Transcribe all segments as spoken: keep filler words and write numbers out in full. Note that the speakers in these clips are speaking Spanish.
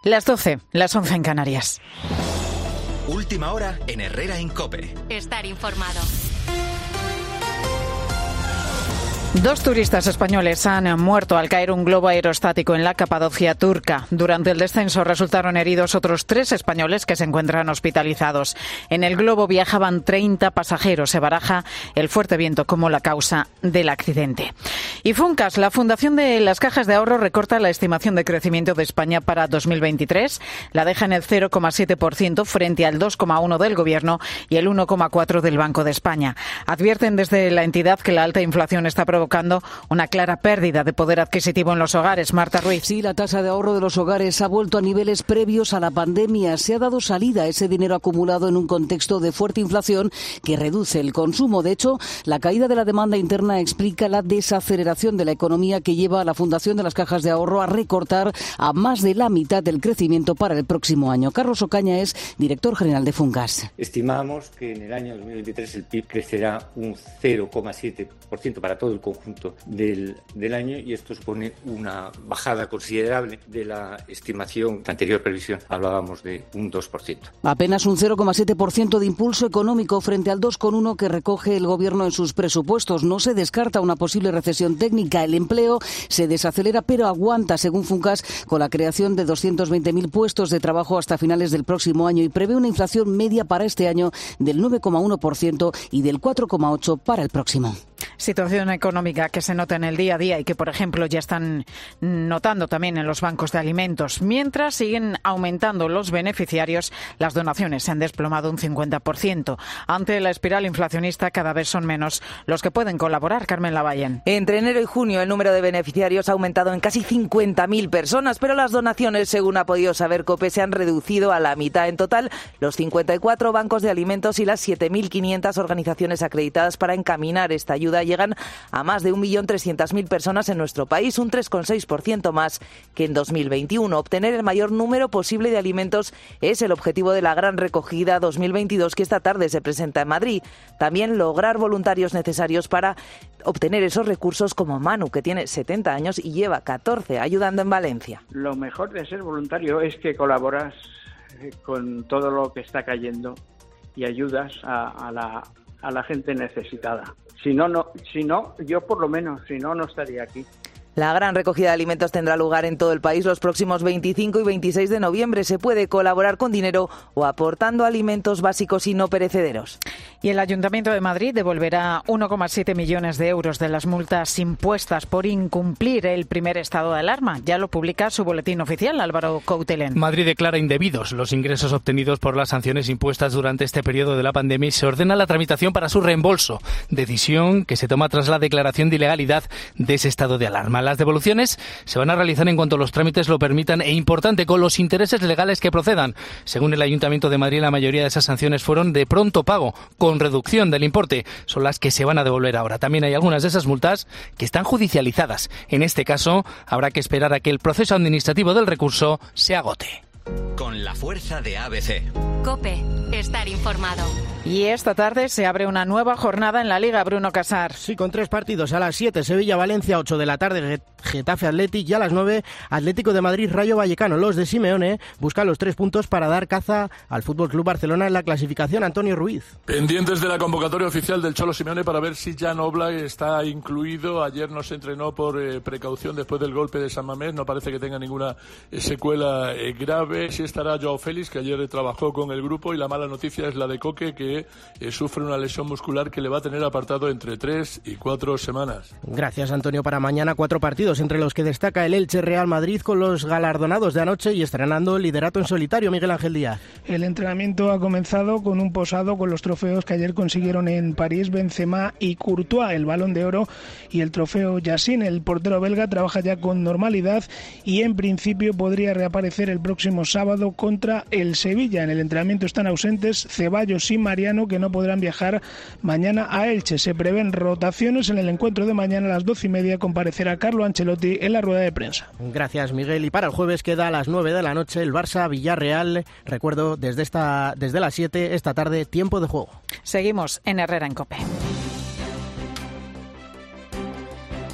Las doce, las once en Canarias. Última hora en Herrera en COPE. Estar informado. Dos turistas españoles han muerto al caer un globo aerostático en la Capadocia turca. Durante el descenso resultaron heridos otros tres españoles que se encuentran hospitalizados. En el globo viajaban treinta pasajeros. Se baraja el fuerte viento como la causa del accidente. Y Funcas, la Fundación de las Cajas de Ahorro, recorta la estimación de crecimiento de España para dos mil veintitrés. La deja en el cero coma siete por ciento frente al dos coma uno por ciento del Gobierno y el uno coma cuatro por ciento del Banco de España. Advierten desde la entidad que la alta inflación está provocando una clara pérdida de poder adquisitivo en los hogares. Marta Ruiz. Sí, la tasa de ahorro de los hogares ha vuelto a niveles previos a la pandemia. Se ha dado salida a ese dinero acumulado en un contexto de fuerte inflación que reduce el consumo. De hecho, la caída de la demanda interna explica la desaceleración de la economía que lleva a la Fundación de las Cajas de Ahorro a recortar a más de la mitad del crecimiento para el próximo año. Carlos Ocaña es director general de Funcas. Estimamos que en el año dos mil veintitrés el P I B crecerá un cero coma siete por ciento para todo el conjunto del, del año, y esto supone una bajada considerable de la estimación. La anterior previsión hablábamos de un dos por ciento. Apenas un cero coma siete por ciento de impulso económico frente al dos coma uno por ciento que recoge el Gobierno en sus presupuestos. No se descarta una posible recesión técnica. El empleo se desacelera pero aguanta, según Funcas, con la creación de doscientos veinte mil puestos de trabajo hasta finales del próximo año, y prevé una inflación media para este año del nueve coma uno por ciento y del cuatro coma ocho por ciento para el próximo. Situación económica que se nota en el día a día y que, por ejemplo, ya están notando también en los bancos de alimentos. Mientras siguen aumentando los beneficiarios, las donaciones se han desplomado un cincuenta por ciento. Ante la espiral inflacionista, cada vez son menos los que pueden colaborar. Carmen Lavallén. Entre enero y junio, el número de beneficiarios ha aumentado en casi cincuenta mil personas, pero las donaciones, según ha podido saber COPE, se han reducido a la mitad. En total, los cincuenta y cuatro bancos de alimentos y las siete mil quinientas organizaciones acreditadas para encaminar esta ayuda llegan a más de un millón trescientas mil personas en nuestro país, un tres coma seis por ciento más que en dos mil veintiuno. Obtener el mayor número posible de alimentos es el objetivo de la gran recogida dos mil veintidós que esta tarde se presenta en Madrid. También lograr voluntarios necesarios para obtener esos recursos, como Manu, que tiene setenta años y lleva catorce ayudando en Valencia. Lo mejor de ser voluntario es que colaboras con todo lo que está cayendo y ayudas a, a la a la gente necesitada. Si no, no, si no, yo por lo menos, si no, no estaría aquí. La gran recogida de alimentos tendrá lugar en todo el país los próximos veinticinco y veintiséis de noviembre. Se puede colaborar con dinero o aportando alimentos básicos y no perecederos. Y el Ayuntamiento de Madrid devolverá uno coma siete millones de euros de las multas impuestas por incumplir el primer estado de alarma. Ya lo publica su boletín oficial, Álvaro Coutelén. Madrid declara indebidos los ingresos obtenidos por las sanciones impuestas durante este periodo de la pandemia y se ordena la tramitación para su reembolso. Decisión que se toma tras la declaración de ilegalidad de ese estado de alarma. Las devoluciones se van a realizar en cuanto los trámites lo permitan e, importante, con los intereses legales que procedan. Según el Ayuntamiento de Madrid, la mayoría de esas sanciones fueron de pronto pago, con reducción del importe. Son las que se van a devolver ahora. También hay algunas de esas multas que están judicializadas. En este caso, habrá que esperar a que el proceso administrativo del recurso se agote. Con la fuerza de A B C. COPE. Estar informado. Y esta tarde se abre una nueva jornada en la Liga, Bruno Casar. Sí, con tres partidos. A las siete, Sevilla-Valencia, ocho de la tarde, Getafe-Athletic, y a las nueve, Atlético de Madrid-Rayo Vallecano. Los de Simeone buscan los tres puntos para dar caza al F C Barcelona en la clasificación. Antonio Ruiz. Pendientes de la convocatoria oficial del Cholo Simeone para ver si Jan Oblak está incluido. Ayer no se entrenó por eh, precaución después del golpe de San Mamés. No parece que tenga ninguna eh, secuela eh, grave. Sí estará Joao Félix, que ayer trabajó con el grupo, y la mala noticia es la de Coque, que eh, sufre una lesión muscular que le va a tener apartado entre tres y cuatro semanas. Gracias, Antonio. Para mañana, cuatro partidos, entre los que destaca el Elche Real Madrid, con los galardonados de anoche y estrenando el liderato en solitario. Miguel Ángel Díaz. El entrenamiento ha comenzado con un posado con los trofeos que ayer consiguieron en París Benzema y Courtois, el Balón de Oro y el trofeo Yassin. El portero belga trabaja ya con normalidad y en principio podría reaparecer el próximo sábado contra el Sevilla. En el entrenamiento están ausentes Ceballos y Mariano, que no podrán viajar mañana a Elche. Se prevén rotaciones. En el encuentro de mañana a las doce y media comparecerá Carlo Ancelotti en la rueda de prensa. Gracias, Miguel. Y para el jueves queda a las nueve de la noche el Barça-Villarreal. Recuerdo, desde, esta, desde las siete esta tarde, tiempo de juego. Seguimos en Herrera en COPE.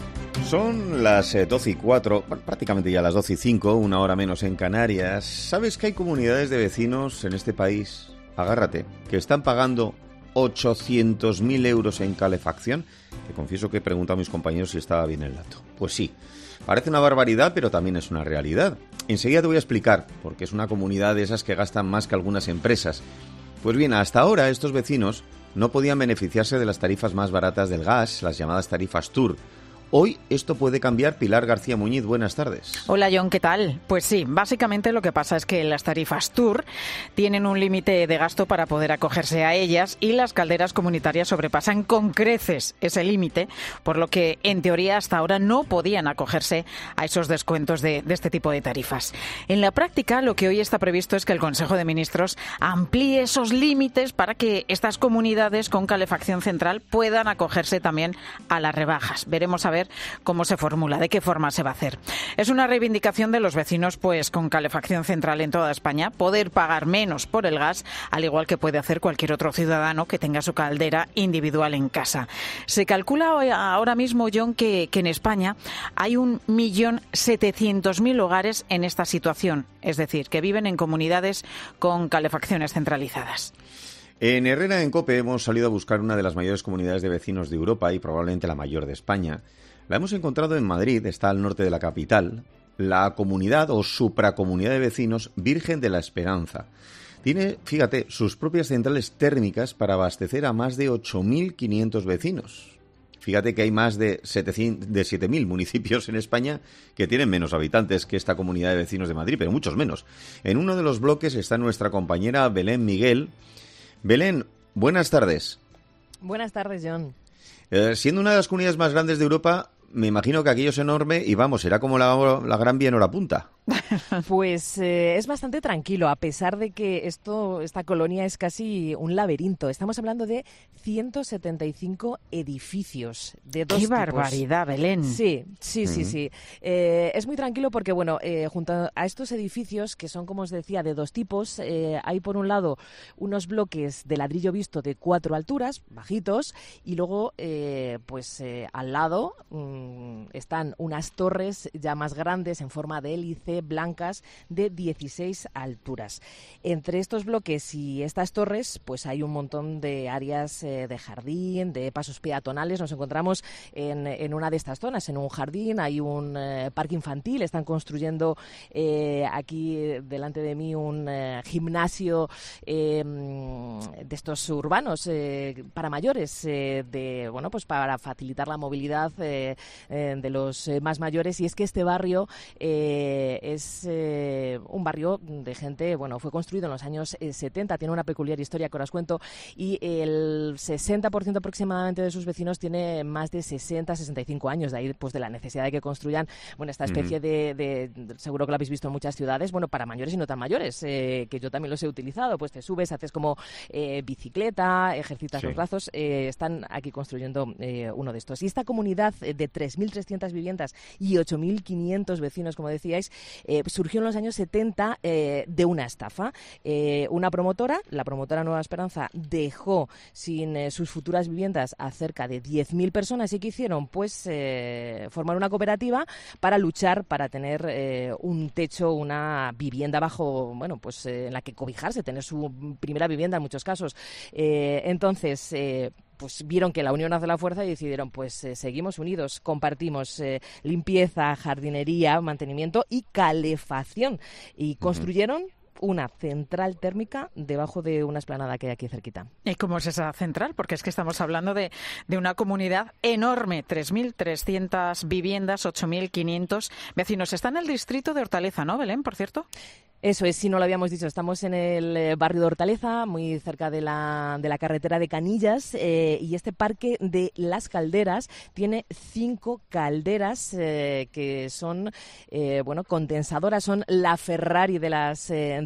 Son las eh, doce y cuatro, bueno, prácticamente ya las doce y cinco, una hora menos en Canarias. ¿Sabes que hay comunidades de vecinos en este país, agárrate, que están pagando ochocientos mil euros en calefacción? Te confieso que he preguntado a mis compañeros si estaba bien el dato. Pues sí, parece una barbaridad, pero también es una realidad. Enseguida te voy a explicar, porque es una comunidad de esas que gastan más que algunas empresas. Pues bien, hasta ahora estos vecinos no podían beneficiarse de las tarifas más baratas del gas, las llamadas tarifas Tour. Hoy esto puede cambiar. Pilar García Muñiz, buenas tardes. Hola John, ¿qué tal? Pues sí, básicamente lo que pasa es que las tarifas Tour tienen un límite de gasto para poder acogerse a ellas y las calderas comunitarias sobrepasan con creces ese límite, por lo que en teoría hasta ahora no podían acogerse a esos descuentos de, de este tipo de tarifas. En la práctica lo que hoy está previsto es que el Consejo de Ministros amplíe esos límites para que estas comunidades con calefacción central puedan acogerse también a las rebajas. Veremos a ver cómo se formula, de qué forma se va a hacer. Es una reivindicación de los vecinos pues con calefacción central en toda España, poder pagar menos por el gas, al igual que puede hacer cualquier otro ciudadano que tenga su caldera individual en casa. Se calcula hoy, ahora mismo, John, que, que en España hay un millón setecientos mil hogares en esta situación, es decir, que viven en comunidades con calefacciones centralizadas. En Herrera en COPE hemos salido a buscar una de las mayores comunidades de vecinos de Europa y probablemente la mayor de España. La hemos encontrado en Madrid, está al norte de la capital, la comunidad o supracomunidad de vecinos Virgen de la Esperanza. Tiene, fíjate, sus propias centrales térmicas para abastecer a más de ocho mil quinientos vecinos. Fíjate que hay más de, setecientos, de siete mil municipios en España que tienen menos habitantes que esta comunidad de vecinos de Madrid, pero muchos menos. En uno de los bloques está nuestra compañera Belén Miguel. Belén, buenas tardes. Buenas tardes, John. Eh, siendo una de las comunidades más grandes de Europa, me imagino que aquello es enorme y vamos, será como la, la Gran Vía en hora punta. Pues eh, es bastante tranquilo, a pesar de que esto, esta colonia es casi un laberinto. Estamos hablando de ciento setenta y cinco edificios de dos ¡Qué tipos. barbaridad, Belén! Sí, sí, sí, sí. Eh, es muy tranquilo porque, bueno, eh, junto a estos edificios, que son, como os decía, de dos tipos, eh, hay por un lado unos bloques de ladrillo visto de cuatro alturas, bajitos, y luego, eh, pues eh, al lado mmm, están unas torres ya más grandes en forma de hélice, blancas, de dieciséis alturas. Entre estos bloques y estas torres, pues hay un montón de áreas eh, de jardín, de pasos peatonales. Nos encontramos en, en una de estas zonas, en un jardín, hay un eh, parque infantil, están construyendo eh, aquí delante de mí un eh, gimnasio eh, de estos urbanos eh, para mayores, eh, de bueno, pues para facilitar la movilidad eh, eh, de los eh, más mayores. Y es que este barrio eh, es eh, un barrio de gente, bueno, fue construido en los años eh, setenta, tiene una peculiar historia que ahora os cuento, y el sesenta por ciento aproximadamente de sus vecinos tiene más de sesenta, sesenta y cinco años, de ahí pues de la necesidad de que construyan, bueno, esta especie uh-huh. de, de, de, seguro que lo habéis visto en muchas ciudades, bueno, para mayores y no tan mayores, eh, que yo también los he utilizado, pues te subes, haces como eh, bicicleta, ejercitas sí. los brazos, eh, están aquí construyendo eh, uno de estos. Y esta comunidad de tres mil trescientas viviendas y ocho mil quinientos vecinos, como decíais, eh, surgió en los años setenta eh, de una estafa. Eh, una promotora, la promotora Nueva Esperanza, dejó sin eh, sus futuras viviendas a cerca de diez mil personas. ¿Y qué hicieron? Pues eh, formar una cooperativa para luchar, para tener eh, un techo, una vivienda bajo, bueno, pues eh, en la que cobijarse, tener su primera vivienda en muchos casos. Eh, entonces, eh, pues vieron que la unión hace la fuerza y decidieron, pues eh, seguimos unidos, compartimos eh, limpieza, jardinería, mantenimiento y calefacción. Y construyeron una central térmica debajo de una explanada que hay aquí cerquita. ¿Y cómo es esa central? Porque es que estamos hablando de, de una comunidad enorme, tres mil trescientas viviendas, ocho mil quinientos vecinos. Está en el distrito de Hortaleza, ¿no, Belén, por cierto? Eso es, si no lo habíamos dicho, estamos en el barrio de Hortaleza, muy cerca de la, de la carretera de Canillas, eh, y este parque de Las Calderas tiene cinco calderas eh, que son, eh, bueno, condensadoras, son la Ferrari de las, eh, de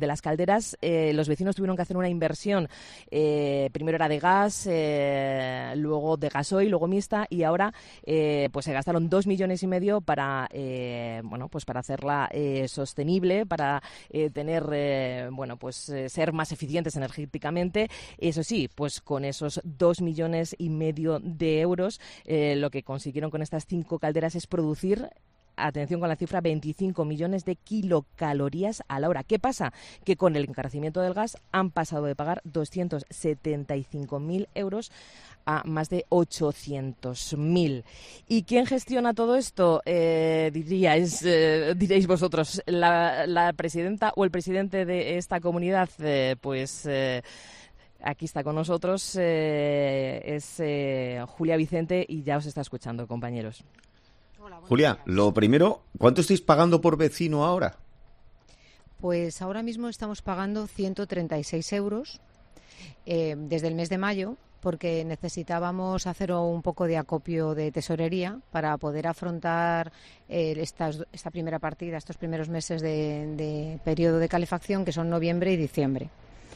de las calderas, eh, los vecinos tuvieron que hacer una inversión. Eh, primero era de gas, eh, luego de gasoil, luego mixta, y ahora eh, pues se gastaron dos millones y medio para eh, bueno pues para hacerla eh, sostenible, para eh, tener eh, bueno pues eh, ser más eficientes energéticamente. Eso sí, pues con esos dos millones y medio de euros, eh, lo que consiguieron con estas cinco calderas es producir, atención con la cifra, veinticinco millones de kilocalorías a la hora. ¿Qué pasa? Que con el encarecimiento del gas han pasado de pagar doscientos setenta y cinco mil euros a más de ochocientos mil. ¿Y quién gestiona todo esto? Eh, diríais, eh, diréis vosotros, la, la presidenta o el presidente de esta comunidad, eh, pues... Eh, aquí está con nosotros, eh, es eh, Julia Vicente, y ya os está escuchando, compañeros. Hola, Julia, lo primero, ¿cuánto estáis pagando por vecino ahora? Pues ahora mismo estamos pagando ciento treinta y seis euros eh, desde el mes de mayo, porque necesitábamos hacer un poco de acopio de tesorería para poder afrontar eh, estas, esta primera partida, estos primeros meses de, de periodo de calefacción, que son noviembre y diciembre.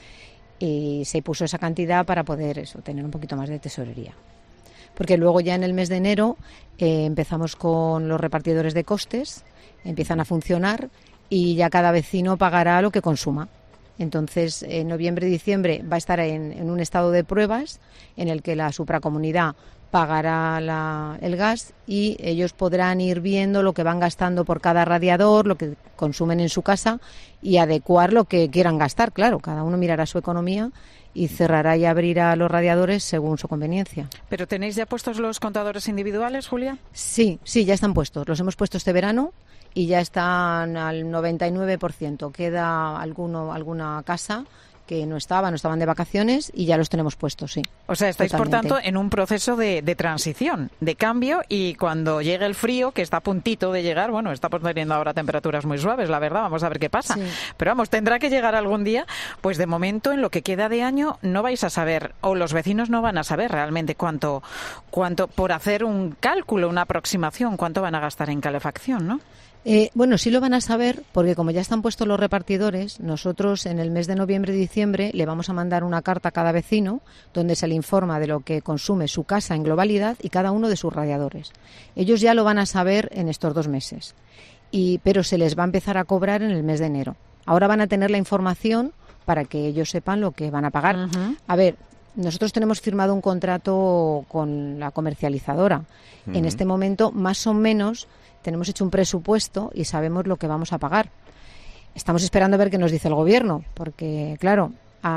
Y se puso esa cantidad para poder eso, tener un poquito más de tesorería. Porque luego ya en el mes de enero eh, empezamos con los repartidores de costes, empiezan a funcionar y ya cada vecino pagará lo que consuma. Entonces, en noviembre y diciembre va a estar en, en un estado de pruebas en el que la supracomunidad pagará la, el gas, y ellos podrán ir viendo lo que van gastando por cada radiador, lo que consumen en su casa, y adecuar lo que quieran gastar. Claro, cada uno mirará su economía y cerrará y abrirá los radiadores según su conveniencia. ¿Pero tenéis ya puestos los contadores individuales, Julia? Sí, sí, ya están puestos. Los hemos puesto este verano y ya están al noventa y nueve por ciento. Queda alguno, alguna casa que no estaban, no estaban de vacaciones, y ya los tenemos puestos, sí. O sea, estáis, totalmente, por tanto, en un proceso de, de transición, de cambio, y cuando llegue el frío, que está a puntito de llegar, bueno, estamos teniendo ahora temperaturas muy suaves, la verdad, vamos a ver qué pasa. Sí. Pero vamos, tendrá que llegar algún día. Pues de momento, en lo que queda de año, no vais a saber, o los vecinos no van a saber realmente cuánto, cuánto por hacer un cálculo, una aproximación, cuánto van a gastar en calefacción, ¿no? Eh, bueno, sí lo van a saber, porque como ya están puestos los repartidores, nosotros en el mes de noviembre y diciembre le vamos a mandar una carta a cada vecino donde se le informa de lo que consume su casa en globalidad y cada uno de sus radiadores. Ellos ya lo van a saber en estos dos meses, y, pero se les va a empezar a cobrar en el mes de enero. Ahora van a tener la información para que ellos sepan lo que van a pagar. Uh-huh. A ver, nosotros tenemos firmado un contrato con la comercializadora. Uh-huh. En este momento, más o menos, tenemos hecho un presupuesto y sabemos lo que vamos a pagar. Estamos esperando a ver qué nos dice el Gobierno, porque, claro,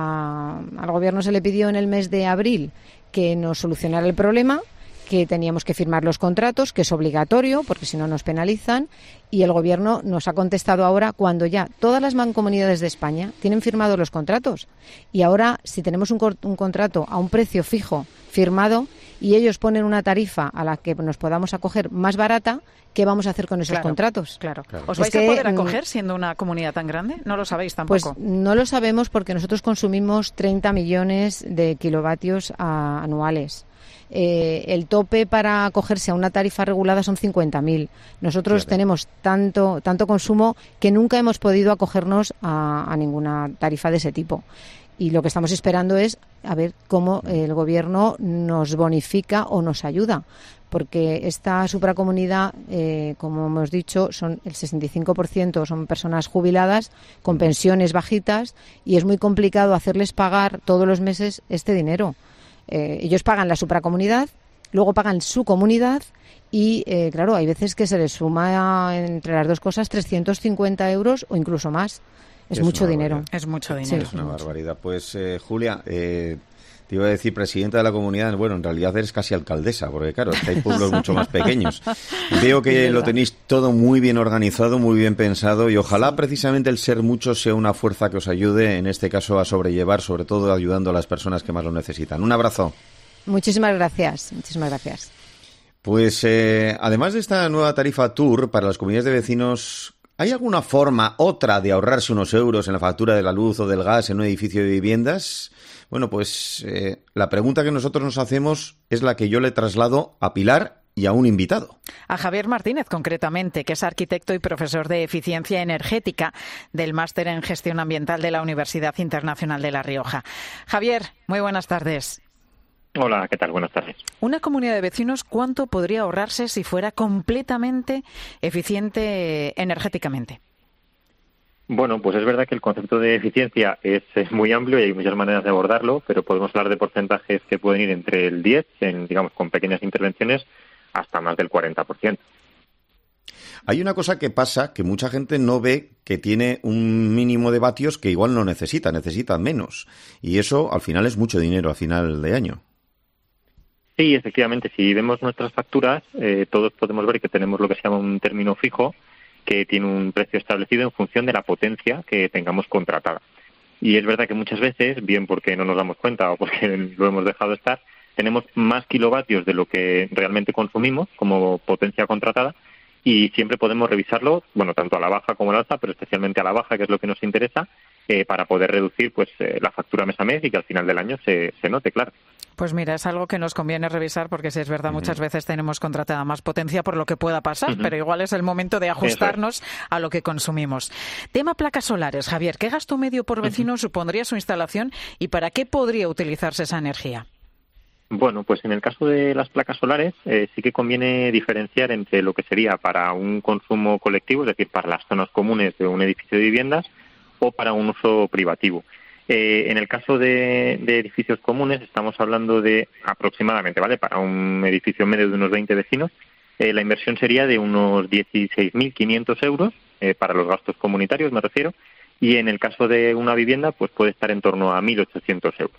a, al Gobierno se le pidió en el mes de abril que nos solucionara el problema, que teníamos que firmar los contratos, que es obligatorio, porque si no nos penalizan, y el Gobierno nos ha contestado ahora cuando ya todas las mancomunidades de España tienen firmados los contratos. Y ahora, si tenemos un, un contrato a un precio fijo firmado y ellos ponen una tarifa a la que nos podamos acoger más barata, ¿qué vamos a hacer con esos claro, contratos? Claro. claro. ¿Os vais es a poder acoger siendo una comunidad tan grande? No lo sabéis tampoco. Pues no lo sabemos, porque nosotros consumimos treinta millones de kilovatios a, anuales. Eh, el tope para acogerse a una tarifa regulada son cincuenta mil. Nosotros claro. tenemos tanto, tanto consumo que nunca hemos podido acogernos a, a ninguna tarifa de ese tipo. Y lo que estamos esperando es a ver cómo el Gobierno nos bonifica o nos ayuda, porque esta supracomunidad, eh, como hemos dicho, son el sesenta y cinco por ciento son personas jubiladas con pensiones bajitas, y es muy complicado hacerles pagar todos los meses este dinero. Eh, ellos pagan la supracomunidad, luego pagan su comunidad, y eh, claro, hay veces que se les suma entre las dos cosas trescientos cincuenta euros o incluso más. Es, es mucho dinero. Es mucho dinero. Sí, es una barbaridad. Pues, eh, Julia, eh, te iba a decir presidenta de la comunidad. Bueno, en realidad eres casi alcaldesa, porque claro, es que hay pueblos mucho más pequeños. Veo que lo tenéis todo muy bien organizado, muy bien pensado, y ojalá precisamente el ser muchos sea una fuerza que os ayude, en este caso, a sobrellevar, sobre todo ayudando a las personas que más lo necesitan. Un abrazo. Muchísimas gracias. Muchísimas gracias. Pues, eh, además de esta nueva tarifa Tour para las comunidades de vecinos, ¿hay alguna forma, otra, de ahorrarse unos euros en la factura de la luz o del gas en un edificio de viviendas? Bueno, pues eh, la pregunta que nosotros nos hacemos es la que yo le traslado a Pilar y a un invitado. A Javier Martínez, concretamente, que es arquitecto y profesor de eficiencia energética del Máster en Gestión Ambiental de la Universidad Internacional de La Rioja. Javier, muy buenas tardes. Hola, ¿qué tal? Buenas tardes. Una comunidad de vecinos, ¿cuánto podría ahorrarse si fuera completamente eficiente energéticamente? Bueno, pues es verdad que el concepto de eficiencia es, es muy amplio y hay muchas maneras de abordarlo, pero podemos hablar de porcentajes que pueden ir entre el diez, en, digamos, con pequeñas intervenciones, hasta más del cuarenta por ciento. Hay una cosa que pasa, que mucha gente no ve que tiene un mínimo de vatios que igual no necesita, necesita menos. Y eso al final es mucho dinero a final de año. Sí, efectivamente, si vemos nuestras facturas, eh, todos podemos ver que tenemos lo que se llama un término fijo, que tiene un precio establecido en función de la potencia que tengamos contratada. Y es verdad que muchas veces, bien porque no nos damos cuenta o porque lo hemos dejado estar, tenemos más kilovatios de lo que realmente consumimos como potencia contratada, y siempre podemos revisarlo, bueno, tanto a la baja como a la alza, pero especialmente a la baja, que es lo que nos interesa, eh, para poder reducir pues eh, la factura mes a mes y que al final del año se, se note, claro. Pues mira, es algo que nos conviene revisar porque si es verdad, uh-huh. muchas veces tenemos contratada más potencia por lo que pueda pasar, uh-huh. pero igual es el momento de ajustarnos es. a lo que consumimos. Tema placas solares, Javier, ¿qué gasto medio por vecino uh-huh. supondría su instalación y para qué podría utilizarse esa energía? Bueno, pues en el caso de las placas solares eh, sí que conviene diferenciar entre lo que sería para un consumo colectivo, es decir, para las zonas comunes de un edificio de viviendas, o para un uso privativo. Eh, en el caso de, de edificios comunes estamos hablando de aproximadamente, ¿vale? Para un edificio medio de unos veinte vecinos, eh, la inversión sería de unos dieciséis mil quinientos euros eh, para los gastos comunitarios, me refiero, y en el caso de una vivienda, pues puede estar en torno a mil ochocientos euros.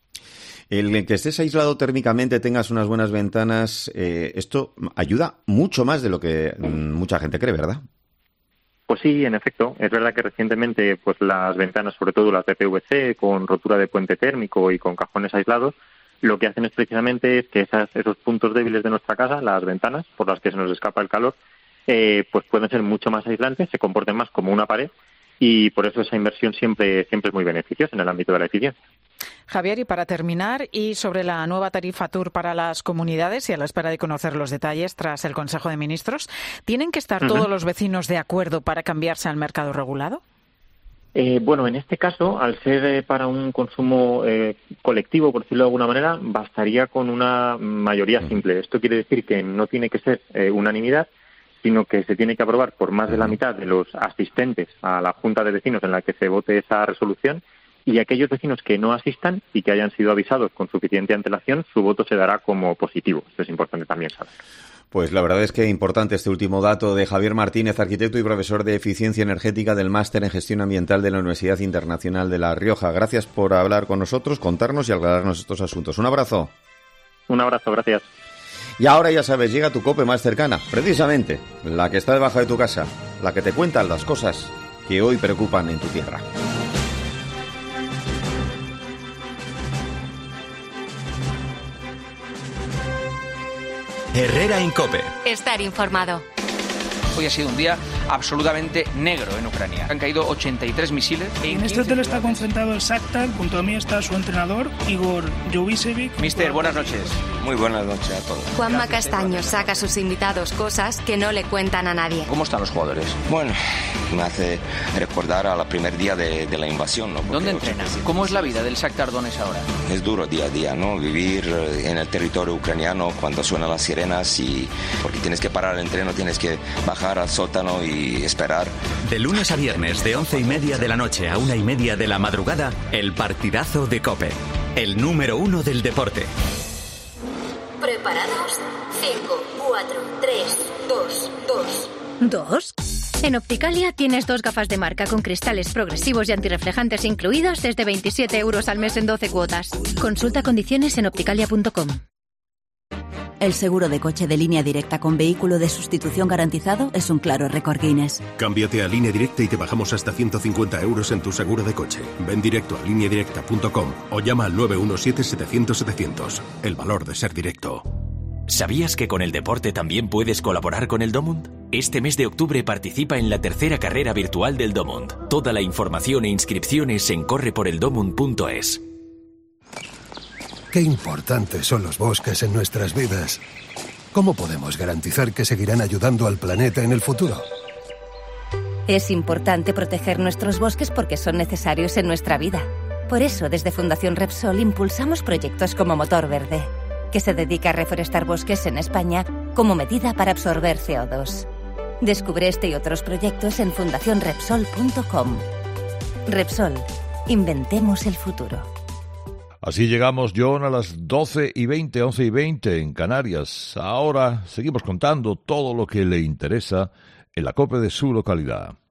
El que estés aislado térmicamente, tengas unas buenas ventanas, eh, esto ayuda mucho más de lo que mm, mucha gente cree, ¿verdad? Pues sí, en efecto. Es verdad que recientemente pues las ventanas, sobre todo las de P V C, con rotura de puente térmico y con cajones aislados, lo que hacen es precisamente es que esas, esos puntos débiles de nuestra casa, las ventanas, por las que se nos escapa el calor, eh, pues pueden ser mucho más aislantes, se comporten más como una pared, y por eso esa inversión siempre, siempre es muy beneficiosa en el ámbito de la eficiencia. Javier, y para terminar, y sobre la nueva tarifa Tour para las comunidades y a la espera de conocer los detalles tras el Consejo de Ministros, ¿tienen que estar uh-huh. todos los vecinos de acuerdo para cambiarse al mercado regulado? Eh, bueno, en este caso, al ser eh, para un consumo eh, colectivo, por decirlo de alguna manera, bastaría con una mayoría simple. Esto quiere decir que no tiene que ser eh, unanimidad, sino que se tiene que aprobar por más de la mitad de los asistentes a la Junta de Vecinos en la que se vote esa resolución, y aquellos vecinos que no asistan y que hayan sido avisados con suficiente antelación, su voto se dará como positivo. Esto es importante también saber. Pues la verdad es que importante este último dato de Javier Martínez, arquitecto y profesor de Eficiencia Energética del Máster en Gestión Ambiental de la Universidad Internacional de La Rioja. Gracias por hablar con nosotros, contarnos y aclararnos estos asuntos. Un abrazo. Un abrazo, gracias. Y ahora ya sabes, llega tu COPE más cercana, precisamente, la que está debajo de tu casa, la que te cuenta las cosas que hoy preocupan en tu tierra. Herrera en COPE. Estar informado. Hoy ha sido un día absolutamente negro en Ucrania. Han caído ochenta y tres misiles. En este hotel está concentrado el Shakhtar. Junto a mí está su entrenador, Igor Jovicevic. Mister, buenas noches. Muy buenas noches a todos. Juanma Castaño saca a sus invitados cosas que no le cuentan a nadie. ¿Cómo están los jugadores? Bueno, me hace recordar al primer día de, de la invasión, ¿no? Porque ¿dónde entrenas? ¿Cómo es la vida del Shakhtar Donetsk ahora? Es duro día a día, ¿no? Vivir en el territorio ucraniano cuando suenan las sirenas, y porque tienes que parar el entreno, tienes que bajar al sótano y esperar. De lunes a viernes, de once y media de la noche a una y media de la madrugada, el partidazo de COPE, el número uno del deporte. ¿Preparados? cinco, cuatro, tres, dos, dos. ¿Dos? En Opticalia tienes dos gafas de marca con cristales progresivos y antirreflejantes incluidos desde veintisiete euros al mes en doce cuotas. Consulta condiciones en opticalia punto com. El seguro de coche de Línea Directa con vehículo de sustitución garantizado es un claro récord Guinness. Cámbiate a Línea Directa y te bajamos hasta ciento cincuenta euros en tu seguro de coche. Ven directo a línea directa punto com o llama al nueve uno siete, setecientos, setecientos. El valor de ser directo. ¿Sabías que con el deporte también puedes colaborar con el Domund? Este mes de octubre participa en la tercera carrera virtual del Domund. Toda la información e inscripciones en corre por el domund punto es. Qué importantes son los bosques en nuestras vidas. ¿cómo podemos garantizar que seguirán ayudando al planeta en el futuro? Es importante proteger nuestros bosques porque son necesarios en nuestra vida. Por eso, desde Fundación Repsol impulsamos proyectos como Motor Verde, que se dedica a reforestar bosques en España como medida para absorber C O dos. Descubre este y otros proyectos en fundación repsol punto com. Repsol, inventemos el futuro. Así llegamos, John, a las doce y veinte, once y veinte en Canarias. Ahora seguimos contando todo lo que le interesa en la COPE de su localidad.